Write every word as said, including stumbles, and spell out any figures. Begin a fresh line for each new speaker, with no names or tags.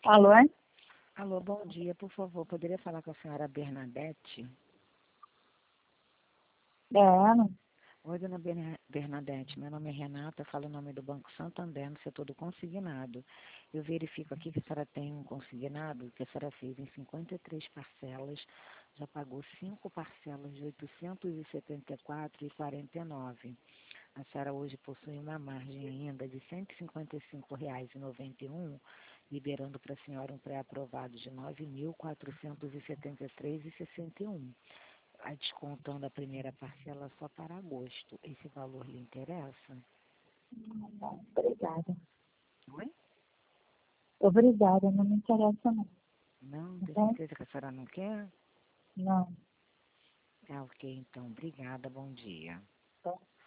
Alô?
Alô, bom dia. Por favor, poderia falar com a senhora Bernadette?
É ela?
Oi, dona Berna- Bernadette. Meu nome é Renata, eu falo em nome do Banco Santander, no setor do consignado. Eu verifico aqui que a senhora tem um consignado que a senhora fez em cinquenta e três parcelas, já pagou cinco parcelas de oitocentos e setenta e quatro reais e quarenta e nove centavos. A senhora hoje possui uma margem ainda de cento e cinquenta e cinco reais e noventa e um centavos, liberando para a senhora um pré-aprovado de nove mil quatrocentos e setenta e três reais e sessenta e um centavos. A descontando a primeira parcela só para agosto. Esse valor lhe interessa?
Não, obrigada.
Oi?
Obrigada, não me interessa não.
Não, tem
Tá?
certeza que a senhora não quer?
Não.
Tá ok, então. Obrigada, bom dia.
Tá?